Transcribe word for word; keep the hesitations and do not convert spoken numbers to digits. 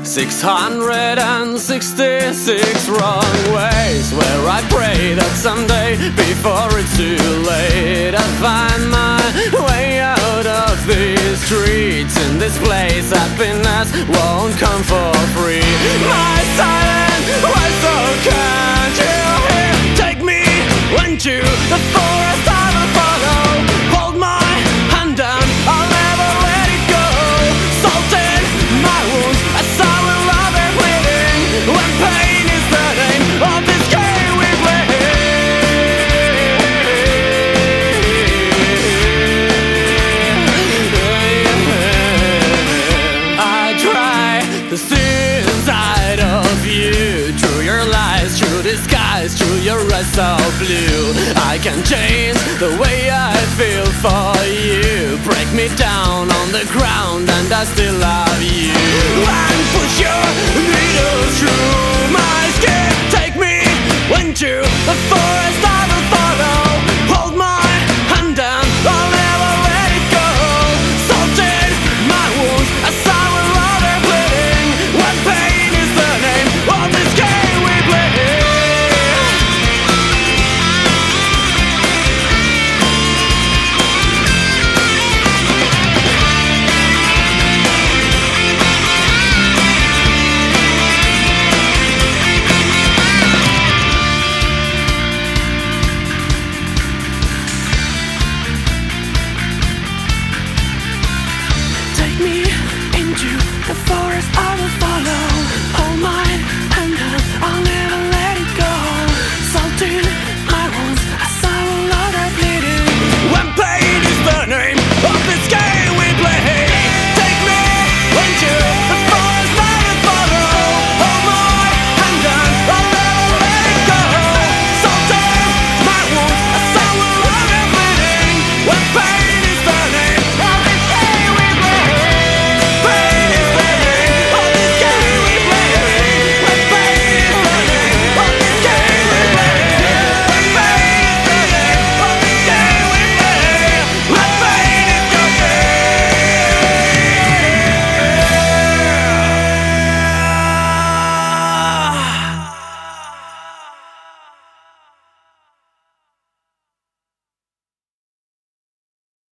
six hundred sixty-six wrong ways where I pray that someday, before it's too late, I'll find my way out of these streets. In this place, happiness won't come for free. My silence, why so can't you hear? Take me into the forest, I will follow. Hold my hand down, I'll never let it go. Salt in my wounds, as I will love it bleeding. When pain is the name of this game we play. I try to see inside of you, through your lies, through disguise, through your eyes so blue. I can change the way I feel for you. Break me down on the ground and I still love you. And push your needles through my skin. Take me into the forest, I will follow. Hold my hand down, I'll never let it go. Salt in my wounds, as I will love it bleeding. When pain is the name of this game we play. Take me into the